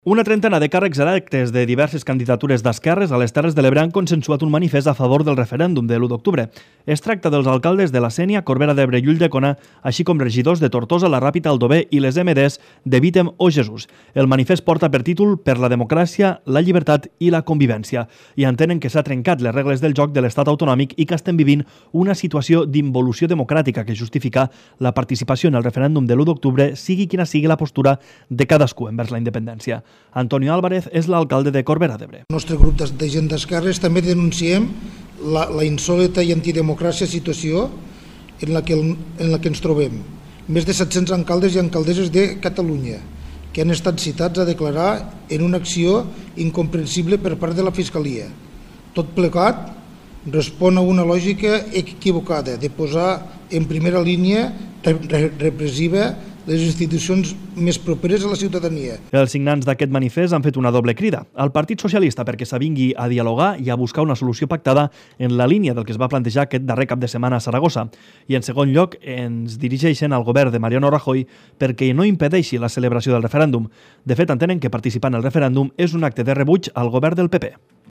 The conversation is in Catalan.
Una trentena de càrrecs electes de diverses candidatures d'esquerres a les Terres de l'Ebre han consensuat un manifest a favor del referèndum de l'1 d'octubre. Es tracta dels alcaldes de la Sénia, Corbera d'Ebre i Ulldecona, així com regidors de Tortosa, la Ràpita, Aldover i les MDs de Vítem o Jesús. El manifest porta per títol Per la democràcia, la llibertat i la convivència i entenen que s'ha trencat les regles del joc de l'estat autonòmic i que estem vivint una situació d'involució democràtica que justifica la participació en el referèndum de l'1 d'octubre, sigui quina sigui la postura de cadascú envers la independència. Antonio Álvarez és l'alcalde de Corbera d'Ebre. El nostre grup de gent d'esquerres també denunciem la insòlita i antidemocràcia situació en la que ens trobem. Més de 700 alcaldes i alcaldesses de Catalunya que han estat citats a declarar en una acció incomprensible per part de la Fiscalia. Tot plegat respon a una lògica equivocada de posar en primera línia repressiva les institucions més properes a la ciutadania. Els signants d'aquest manifest han fet una doble crida al Partit Socialista perquè s'avingui a dialogar i a buscar una solució pactada en la línia del que es va plantejar aquest darrer cap de setmana a Saragossa. I en segon lloc ens dirigeixen al govern de Mariano Rajoy perquè no impedeixi la celebració del referèndum. De fet, entenen que participar en el referèndum és un acte de rebuig al govern del PP.